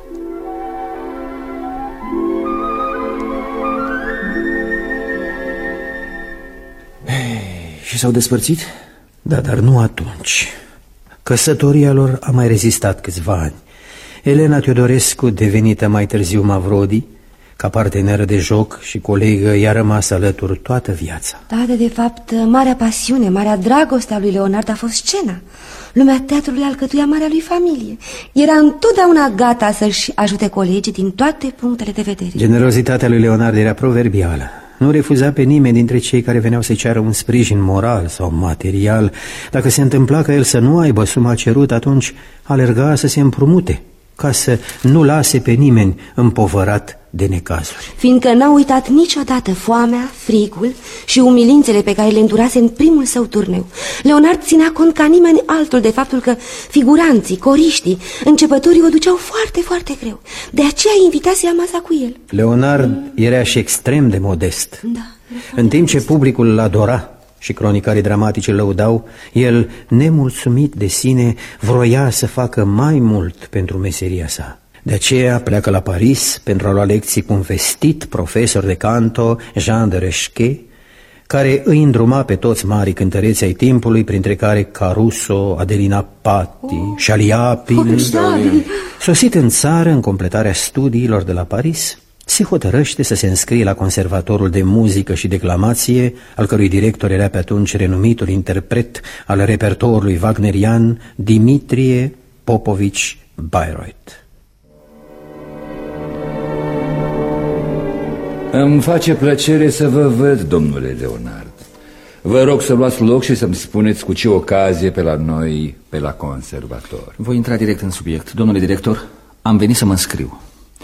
Și s-au despărțit? Da, dar nu atunci. Căsătoria lor a mai rezistat câțiva ani. Elena Teodorescu, devenită mai târziu Mavrodi, Ca parteneră de joc și colegă i-a rămas alături toată viața. Da, de fapt, marea pasiune, marea dragoste a lui Leonard a fost scena. Lumea teatrului alcătuia marea lui familie. Era întotdeauna gata să-și ajute colegii din toate punctele de vedere. Generozitatea lui Leonard era proverbială. Nu refuza pe nimeni dintre cei care veneau să ceară un sprijin moral sau material. Dacă se întâmpla ca el să nu aibă suma cerută, atunci alerga să se împrumute, ca să nu lase pe nimeni împovărat de necazuri. Fiindcă n-a uitat niciodată foamea, frigul și umilințele pe care le îndurase în primul său turneu. Leonard ținea cont ca nimeni altul de faptul că figuranții, coriștii, începătorii o duceau foarte, foarte greu. De aceea invita să ia masa cu el. Leonard era și extrem de modest. Da. În timp ce publicul îl adora și cronicarii dramatici îl lăudau, el, nemulțumit de sine, vroia să facă mai mult pentru meseria sa. De aceea pleacă la Paris pentru a lua lecții cu un vestit profesor de canto, Jean de Resquet, care îi îndruma pe toți marii cântăreți ai timpului, printre care Caruso, Adelina Patti, Shaliapin. Sosit în țară, în completarea studiilor de la Paris, se hotărăște să se înscrie la Conservatorul de Muzică și Declamație, al cărui director era pe atunci renumitul interpret al repertoriului wagnerian Dimitrie Popovici Bayreuth. Îmi face plăcere să vă văd, domnule Leonard. Vă rog să luați loc și să-mi spuneți cu ce ocazie pe la noi, pe la conservator. Voi intra direct în subiect. Domnule director, am venit să mă înscriu.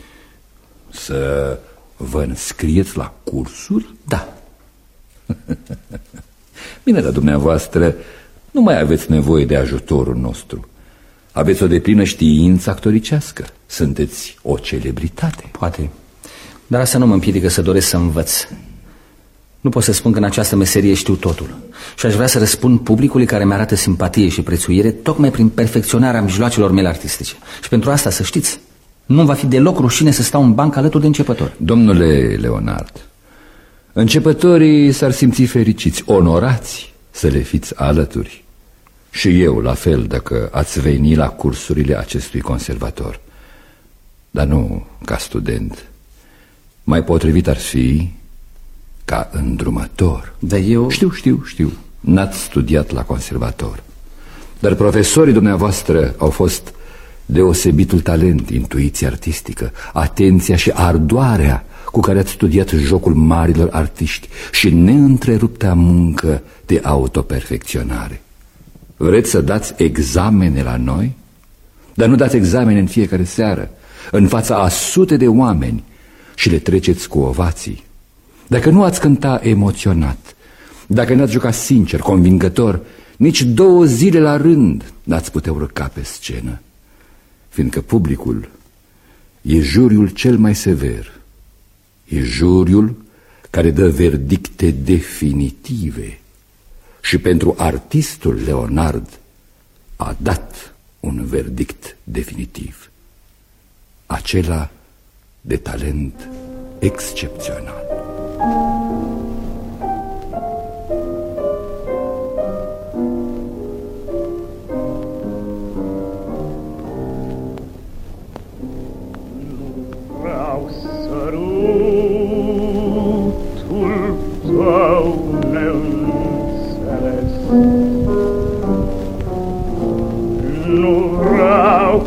Să vă înscrieți la cursuri? Da. Bine, dar dumneavoastră nu mai aveți nevoie de ajutorul nostru. Aveți o deplină știință actoricească. Sunteți o celebritate. Poate. Dar asta nu mă împiedică să doresc să învăț. Nu pot să spun că în această meserie știu totul. Și aș vrea să răspund publicului care mi-arată simpatie și prețuire tocmai prin perfecționarea mijloacelor mele artistice. Și pentru asta, să știți, nu va fi deloc rușine să stau în bancă alături de începători. Domnule Leonard, începătorii s-ar simți fericiți, onorați să le fiți alături. Și eu, la fel, dacă ați veni la cursurile acestui conservator. Dar nu ca student. Mai potrivit ar fi ca îndrumător. Dar eu... Știu, n-ați studiat la conservator. Dar profesorii dumneavoastră au fost deosebitul talent, intuiția artistică, atenția și ardoarea cu care ați studiat jocul marilor artiști și neîntrerupta muncă de autoperfecționare. Vreți să dați examene la noi? Dar nu dați examene în fiecare seară, în fața a sute de oameni, și le treceți cu ovații. Dacă nu ați cânta emoționat, dacă n-ați jucat sincer, convingător, nici 2 zile la rând n-ați putea urca pe scenă, fiindcă publicul e juriul cel mai sever, e juriul care dă verdicte definitive. Și pentru artistul Leonard a dat un verdict definitiv, acela de talent excepțional. Vreau sărutul tău neînțeles, nu vreau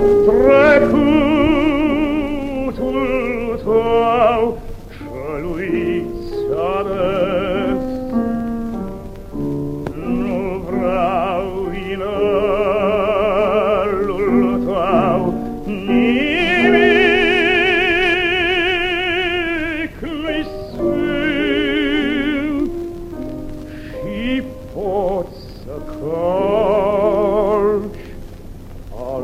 trecutul tău căluița des, nu vreau inelul tău nimic nu-i sfânt și poți să calci al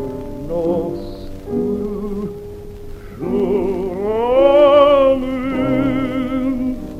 nostru jurământ.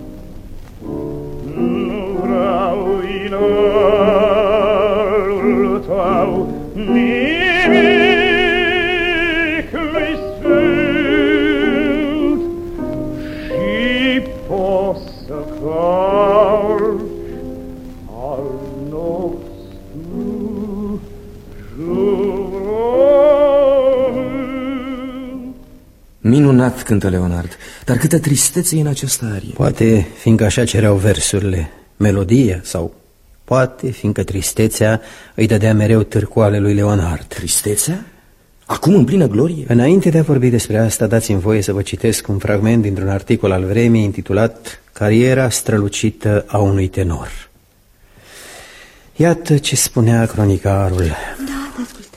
Minunat cântă Leonard, dar câtă tristețe e în această arie. Poate fiindcă așa cereau versurile, melodia, sau poate fiindcă tristețea îi dădea mereu târcoale lui Leonard. Tristețea? Acum în plină glorie? Înainte de a vorbi despre asta, dați-mi voie să vă citesc un fragment dintr-un articol al Vremii intitulat Cariera strălucită a unui tenor. Iată ce spunea cronicarul. Da, te ascultă.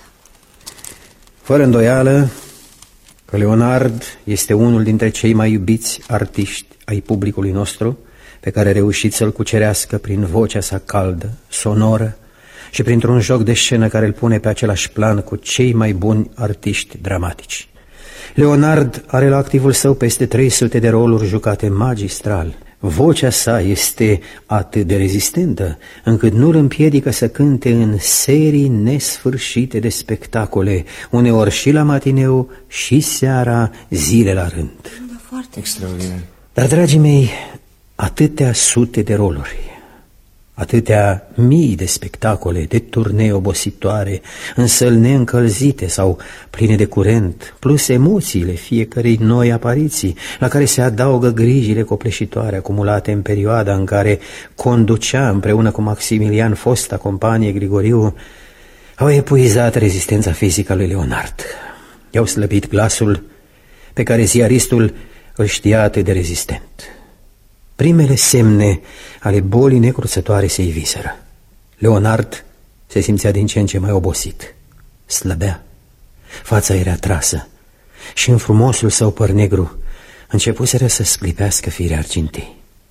Fără îndoială că Leonard este unul dintre cei mai iubiți artiști ai publicului nostru, pe care a reușit să-l cucerească prin vocea sa caldă, sonoră și printr-un joc de scenă care îl pune pe același plan cu cei mai buni artiști dramatici. Leonard are la activul său peste 300 de roluri jucate magistral. Vocea sa este atât de rezistentă încât nu îl împiedică să cânte în serii nesfârșite de spectacole, uneori și la matineu și seara, zile la rând. Foarte extraordinar. Dar, dragii mei, atâtea sute de roluri, atâtea mii de spectacole, de turnee obositoare, în săli neîncălzite sau pline de curent, plus emoțiile fiecărei noi apariții, la care se adaugă grijile copleșitoare acumulate în perioada în care conducea împreună cu Maximilian fosta companie Grigoriu, au epuizat rezistența fizică a lui Leonard. I-au slăbit glasul pe care ziaristul îl știa atât de rezistent. Primele semne ale bolii necruțătoare se iviseră. Leonard se simțea din ce în ce mai obosit. Slăbea, fața era trasă și în frumosul său păr negru începuseră să sclipească fire argintii.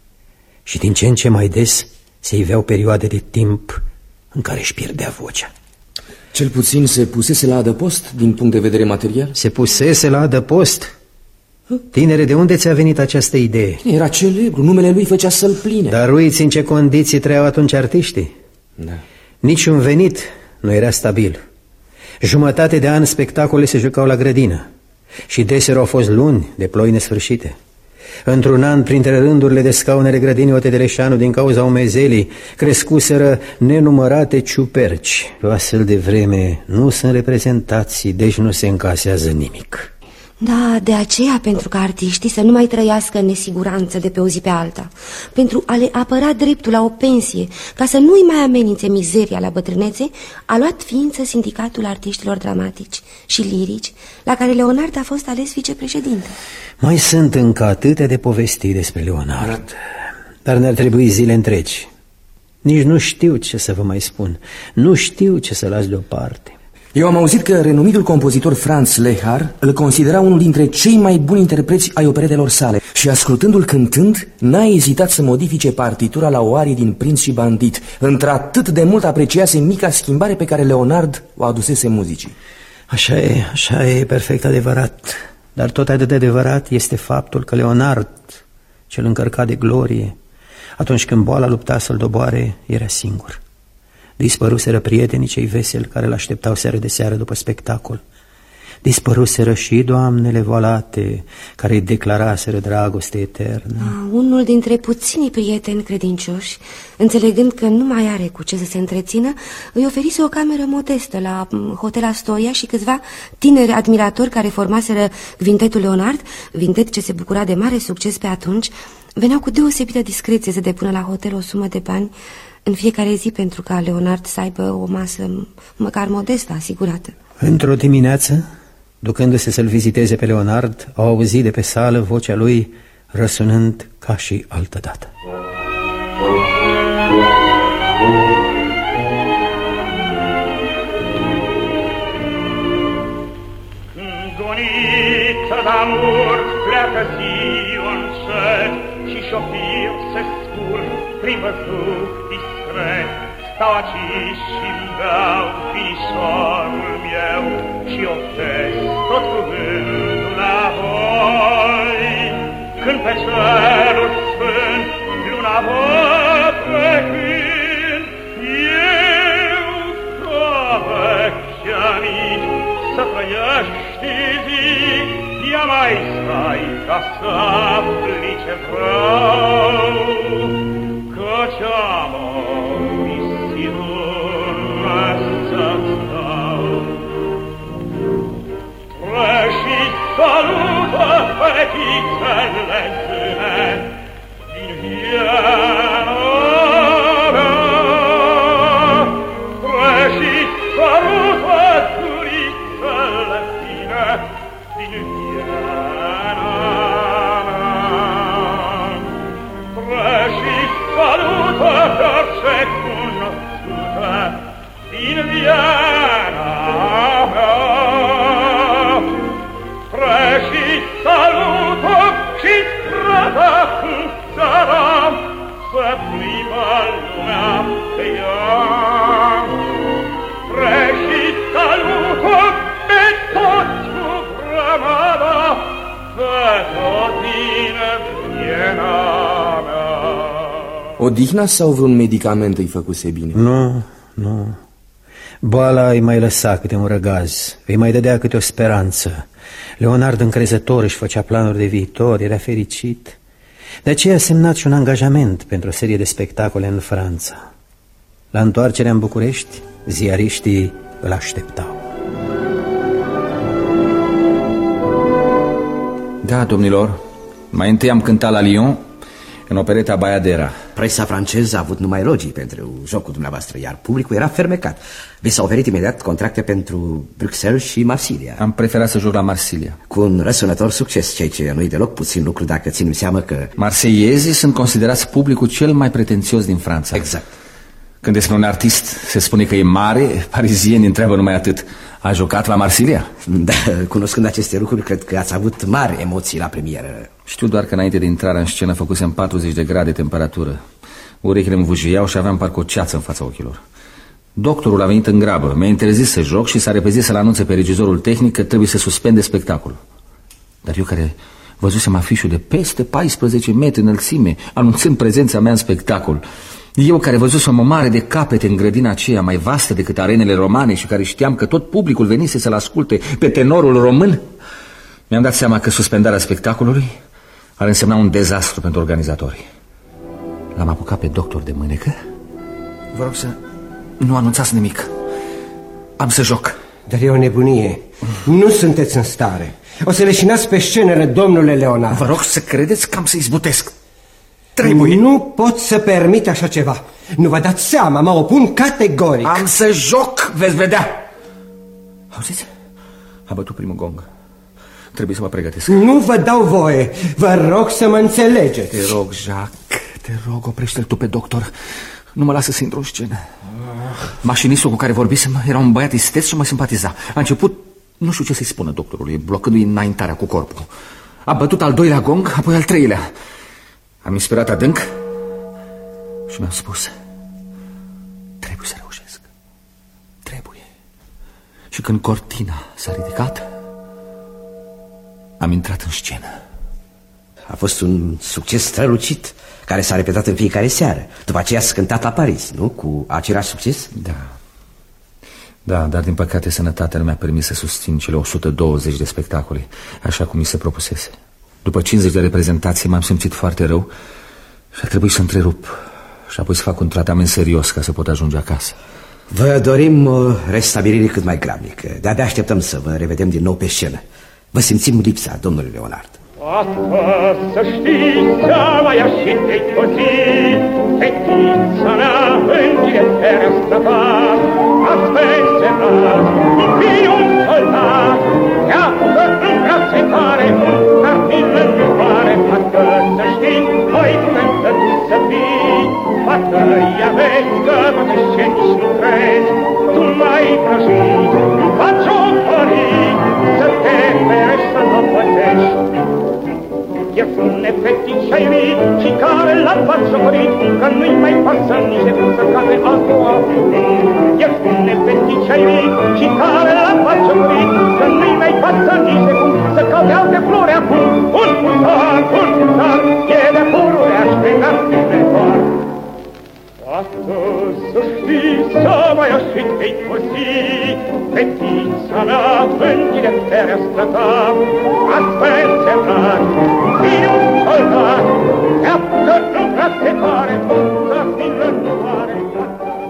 Și din ce în ce mai des se iveau perioade de timp în care își pierdea vocea. Cel puțin se pusese la adăpost din punct de vedere material? Se pusese la adăpost? Tinere, de unde ți-a venit această idee? Era celebru, numele lui făcea să-l pline. Dar uiți în ce condiții trăiau atunci artiștii. Da. Niciun venit nu era stabil. Jumătate de an spectacole se jucau la grădină și deseori au fost luni de ploi nesfârșite. Într-un an, printre rândurile de scaunele grădinii Otedeleșanu, din cauza umezelii, crescuseră nenumărate ciuperci. Pe o astfel de vreme nu sunt reprezentații, deci nu se încasează nimic. Da, de aceea, pentru ca artiștii să nu mai trăiască în nesiguranță de pe o zi pe alta, pentru a le apăra dreptul la o pensie, ca să nu-i mai amenințe mizeria la bătrânețe, a luat ființă Sindicatul Artiștilor Dramatici și Lirici, la care Leonard a fost ales vicepreședinte. Mai sunt încă atâtea de povesti despre Leonard, dar ne-ar trebui zile întregi. Nici nu știu ce să vă mai spun, nu știu ce să las deoparte. Eu am auzit că renumitul compozitor Franz Lehár îl considera unul dintre cei mai buni interpreți ai operetelor sale și, ascultându-l cântând, n-a ezitat să modifice partitura la o arie din Prinț și Bandit, într-atât de mult apreciase mica schimbare pe care Leonard o adusese muzicii. Așa e perfect adevărat, dar tot atât de adevărat este faptul că Leonard, cel încărcat de glorie, atunci când boala lupta să-l doboare, era singur. Dispăruseră prietenii cei veseli care l-așteptau seară de seară după spectacol. Dispăruseră și doamnele volate care îi declaraseră dragoste eternă. Unul dintre puținii prieteni credincioși, înțelegând că nu mai are cu ce să se întrețină, îi oferise o cameră modestă la Hotel Astoria și câțiva tineri admiratori care formaseră Quintetul Leonard, vintet ce se bucura de mare succes pe atunci, veneau cu deosebită discreție să depună la hotel o sumă de bani în fiecare zi pentru ca Leonard să aibă o masă măcar modestă asigurată. Într-o dimineață, ducându-se să-l viziteze pe Leonard, au auzit de pe sală vocea lui răsunând ca și altădată. Gonită d'amor pleacă ziua încet și șofir se scurg prin văzduh discret. Stau aici și-mi beau finișorul meu și oftesc tot cuvântul la voi. Când pe cerul sfânt luna văd trecând, eu ca vechi amic să trăiești zi, ia mai stai ca să afli ce vreau, căci am o misiune să-ți dau. Și salută pe belle zâne din Viana preșit salută turițele tine din Viana preșit salută orice cunoscută din Viana preșit salută și strada cu țara să plimbă lumea pe ea preșit salută pe toți cu grămada să toți din Viena mea. Odihna sau vreun medicament îi făcuse bine? Nu. Boala îi mai lăsa câte un răgaz, îi mai dădea câte o speranță. Leonard, încrezător, își făcea planuri de viitor, era fericit. De aceea a semnat și un angajament pentru o serie de spectacole în Franța. La întoarcerea în București, ziariștii îl așteptau. Da, domnilor, mai întâi am cântat la Lyon, în opereta Bayadera. Presa franceză a avut numai elogii pentru jocul dumneavoastră, iar publicul era fermecat. Vi s-au oferit imediat contracte pentru Bruxelles și Marsilia. Am preferat să joc la Marsilia. Cu un răsunător succes, ceea ce nu-i deloc puțin lucru dacă ținem seama că... Marseiezii sunt considerați publicul cel mai pretențios din Franța. Exact. Când despre un artist se spune că e mare, parizienii întreabă numai atât: a jucat la Marsilia? Da, cunoscând aceste lucruri, cred că ați avut mari emoții la premieră. Știu doar că înainte de intrarea în scenă făcusem 40 de grade temperatură. Urechile îmi vâjâiau și aveam parcă o ceață în fața ochilor. Doctorul a venit în grabă, mi-a interzis să joc și s-a repezit să-l anunțe pe regizorul tehnic că trebuie să suspende spectacolul. Dar eu, care văzusem afișul de peste 14 metri înălțime, anunțând prezența mea în spectacol, eu, care văzusem o mare de capete în grădina aceea mai vastă decât arenele romane și care știam că tot publicul venise să-l asculte pe tenorul român, mi-am dat seama că suspendarea spectacolului ar însemna un dezastru pentru organizatori. L-am apucat pe doctor de mânecă. Vă rog să nu anunțați nimic. Am să joc. Dar e o nebunie. Nu sunteți în stare. O să leșinați pe scenă, domnule Leonard. Vă rog să credeți că am să izbutesc. Trebuie. Nu pot să permit așa ceva. Nu vă dați seama, mă opun categoric. Am să joc, veți vedea. Auziți? A bătut primul gong. Trebuie să mă pregătesc. Nu vă dau voie. Vă rog să mă înțelegeți. Te rog, Jacques, te rog, oprește-l tu pe doctor. Nu mă lasă să intru în scenă. Mașinistul cu care vorbisem era un băiat isteț și mă simpatiza. A început, nu știu ce să-i spună doctorului, blocându-i înaintarea cu corpul. A bătut al doilea gong, apoi al treilea. Am inspirat adânc și mi-am spus: trebuie să reușesc. Trebuie. Și când cortina s-a ridicat, am intrat în scenă. A fost un succes strălucit, care s-a repetat în fiecare seară. După aceea ați cântat la Paris, nu? Cu același succes? Da, dar din păcate sănătatea nu mi-a permis să susțin cele 120 de spectacole, așa cum mi se propusese. După 50 de reprezentații m-am simțit foarte rău și a trebuit să întrerup și apoi să fac un tratament serios ca să pot ajunge acasă. Vă dorim o restabilire cât mai grabnică. De-abia așteptăm să vă revedem din nou pe scenă. Vă simțim lipsa, domnule Leonard. Astăzi să știți, seama ea și te-i cozi, fetița mea în direcția străbat, astăzi semnat, fii un soldat, iată în brațe tare, dar din lănduare, fată să știi, noi putem să tu să fii, fată ea vezi că mă deșe nici nu crezi, tu m-ai prăjit, îmi faci o părit, să te ferești să nu pătești. E spune feticea iubit și care l-a batjocorit, că nu-i mai pasă nici de cum să cade altul. E spune feticea iubit și care l-a batjocorit, că nu-i mai pasă nici de cum să cade alte flori acum. Un pulsar, e de pururea și de gardine doar. Astăzi să știi, seama ea și te-i cozi, fetița mea în direcția străta, astfel semnat, fii un soldat, iată în brațe tare, să fii lănduare. De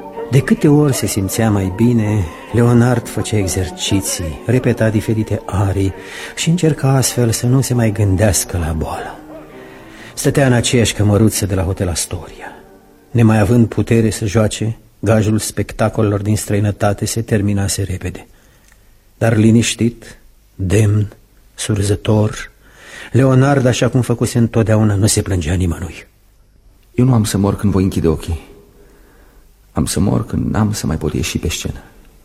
câte ori se simțea mai bine, Leonard făcea exerciții, repeta diferite arii și încerca astfel să nu se mai gândească la boală. Stătea în aceeași cămăruță de la Hotel Astoria. Nemai având putere să joace, gajul spectacolelor din străinătate se terminase repede. Dar liniștit, demn, surzător, Leonard, așa cum făcuse întotdeauna, nu se plângea nimănui. Eu nu am să mor când voi închide ochii. Am să mor când n-am să mai pot ieși pe scenă.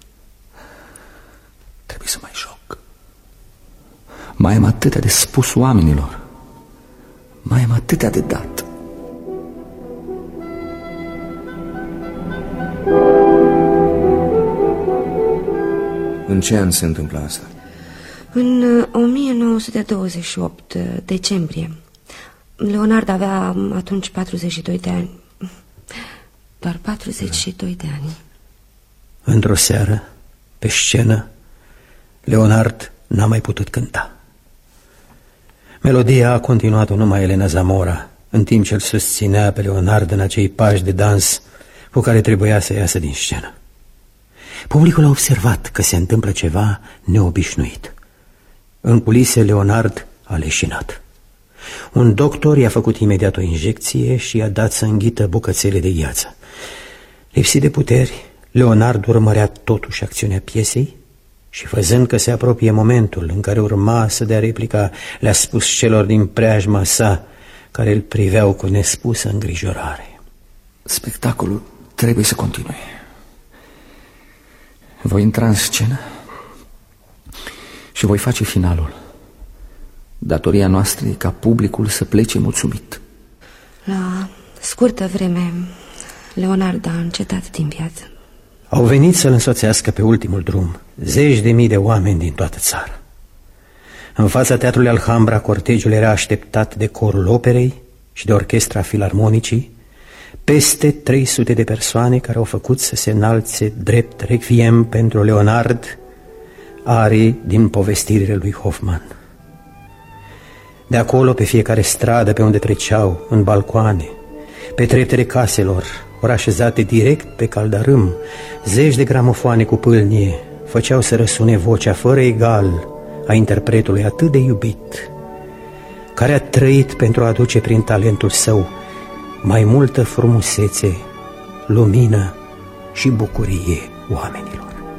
Trebuie să mai joc. Mai am atâtea de spus oamenilor. Mai am atâtea de dat. În ce an se întâmplă asta? În 1928, decembrie. Leonard avea atunci 42 de ani. Doar 42 de ani. Într-o seară, pe scenă, Leonard n-a mai putut cânta. Melodia a continuat-o numai Elena Zamora, în timp ce îl susținea pe Leonard în acei pași de dans cu care trebuia să iasă din scenă. Publicul a observat că se întâmplă ceva neobișnuit. În culise, Leonard a leșinat. Un doctor i-a făcut imediat o injecție și i-a dat să înghită bucățele de gheață. Lipsit de puteri, Leonard urmărea totuși acțiunea piesei și, văzând că se apropie momentul în care urma să dea replica, le-a spus celor din preajma sa, care îl priveau cu nespusă îngrijorare: spectacolul trebuie să continue. Voi intra în scenă și voi face finalul. Datoria noastră e ca publicul să plece mulțumit. La scurtă vreme, Leonard a încetat din viață. Au venit să-l însoțească pe ultimul drum 10.000 de oameni din toată țara. În fața teatrului Alhambra, cortegiul era așteptat de corul operei și de orchestra filarmonicii, peste 300 de persoane care au făcut să se înalțe drept requiem pentru Leonard arii din povestirile lui Hoffmann. De acolo, pe fiecare stradă pe unde treceau, în balcoane, pe treptele caselor, ori așezate direct pe caldarâm, zeci de gramofoane cu pâlnie făceau să răsune vocea fără egal a interpretului atât de iubit, care a trăit pentru a aduce prin talentul său mai multă frumusețe, lumină și bucurie oamenilor.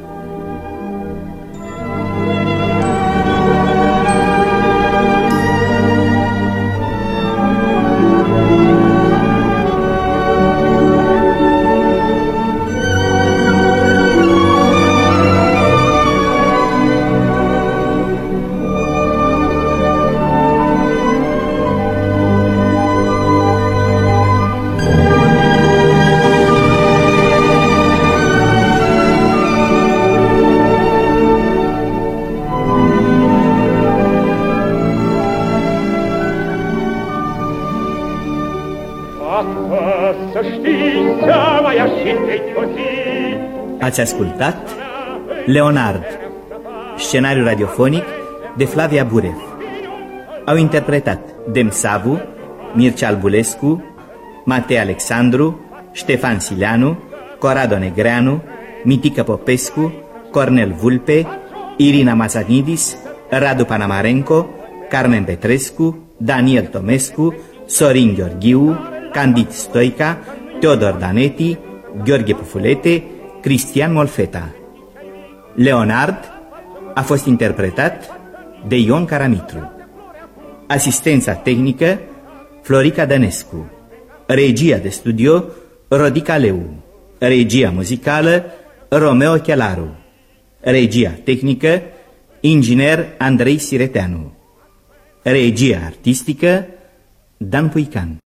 Ați ascultat Leonard, scenariu radiofonic de Flavia Burev. Au interpretat Dem Savu, Mircea Albulescu, Matei Alexandru, Ștefan Sileanu, Corrado Negreanu, Mitică Popescu, Cornel Vulpe, Irina Mazanidis, Radu Panamarenco, Carmen Petrescu, Daniel Tomescu, Sorin Gheorghiu, Candid Stoica, Teodor Daneti, Gheorghe Pufulete, Cristian Molfeta. Leonard a fost interpretat de Ion Caramitru. Asistența tehnică Florica Dănescu. Regia de studio Rodica Leu. Regia muzicală Romeo Chelaru. Regia tehnică inginer Andrei Sireteanu. Regia artistică Dan Puican.